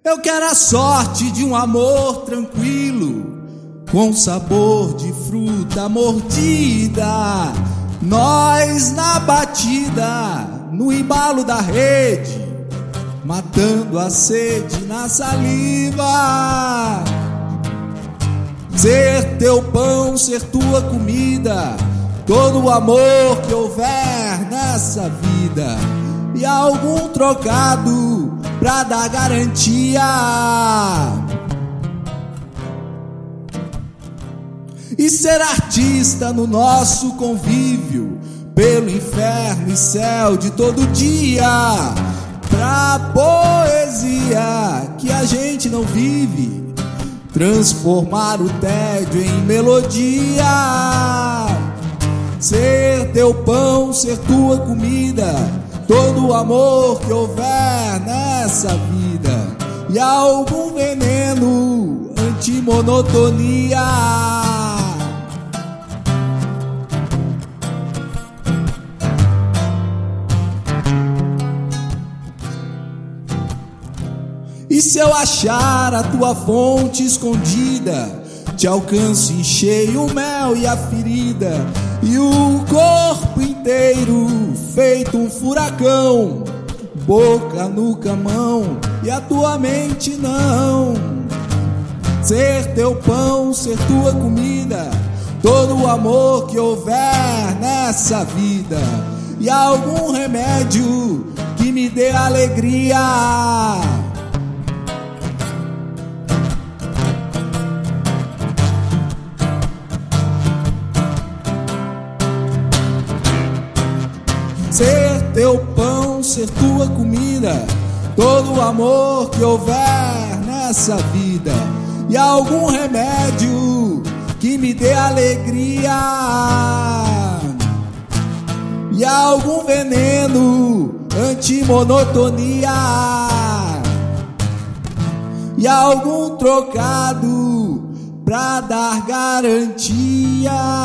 Eu quero a sorte de um amor tranquilo, com sabor de fruta mordida. Nós na batida, no embalo da rede, matando a sede na saliva. Ser teu pão, ser tua comida, todo o amor que houver nessa vida, e algum trocado pra dar garantia. E ser artista no nosso convívio, pelo inferno e céu de todo dia, pra poesia que a gente não vive, transformar o tédio em melodia. Ser teu pão, ser tua comida, todo o amor que houver nessa vida, e algum veneno anti-monotonia. E se eu achar a tua fonte escondida, te alcanço em cheio o mel e a ferida, e o corpo inteiro feito um furacão, boca, nuca, mão, e a tua mente não. Ser teu pão, ser tua comida, todo o amor que houver nessa vida, e algum remédio que me dê alegria. Ser teu pão, ser tua comida, todo o amor que houver nessa vida, e algum remédio que me dê alegria, e algum veneno anti-monotonia, e algum trocado pra dar garantia.